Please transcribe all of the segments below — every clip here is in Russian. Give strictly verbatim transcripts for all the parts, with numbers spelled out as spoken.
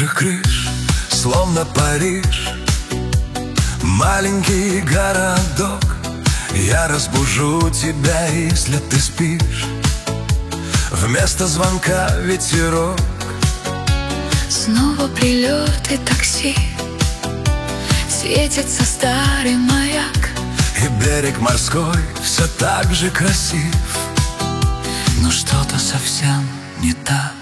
высоких крыш, словно Париж, маленький городок. Я разбужу тебя, если ты спишь. Вместо звонка ветерок. Снова прилет и такси, светится старый маяк, и берег морской все так же красив. но что-то совсем не так.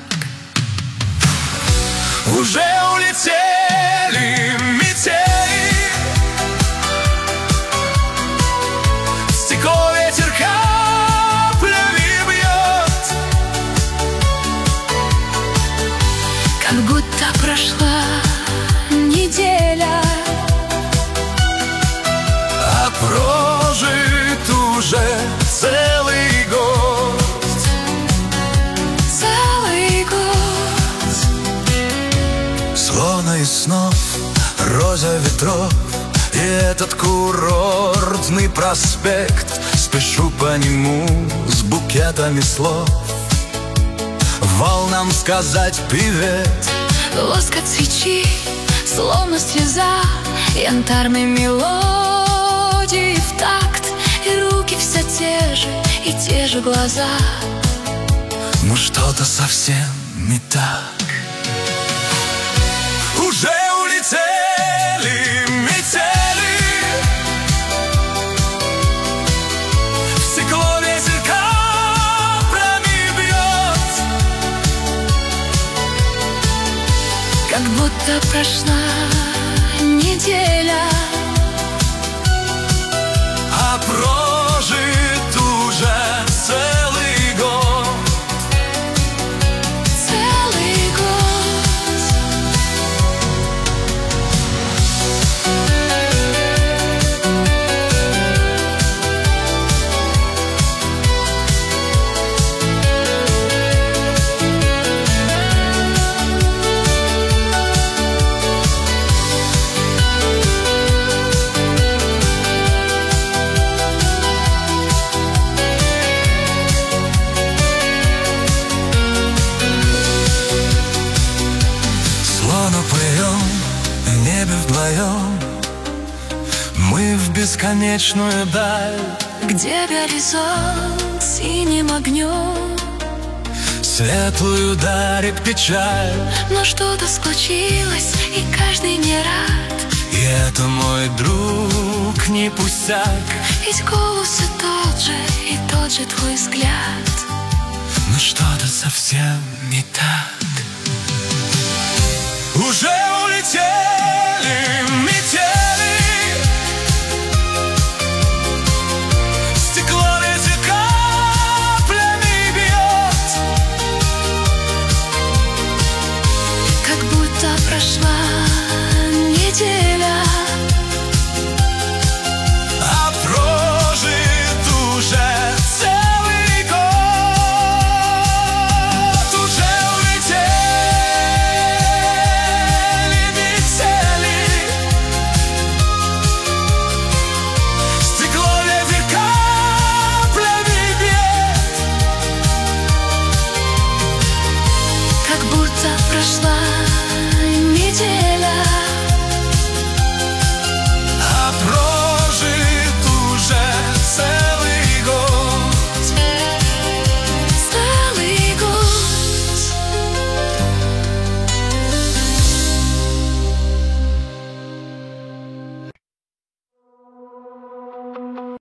Уже улетели метели, в стекло ветер каплями бьет, Как будто прошла неделя, а прожит уже целый год. целый год. Словно из снов роза ветров, и этот курортный проспект. Спешу по нему с букетами слов, волнам сказать привет. Лоск от свечи, словно слеза, янтарной мелодии в такт, и руки все те же, и те же глаза. Но что-то совсем не так. Уже улетели метели, в стекло ветер каплями бьет, Как будто прошла неделя, а прожит уже целый год. целый год. Словно плывем в небе вдвоем, мы в бесконечную даль. Где горизонт синим огнем, Светлую дарит печаль, но что-то случилось, и каждый не рад. и это, мой друг, не пустяк. Ведь голос и тот же, и тот же твой взгляд. Но что-то совсем не так. Уже улетели метели, в стекло ветер каплями бьет, Как будто прошла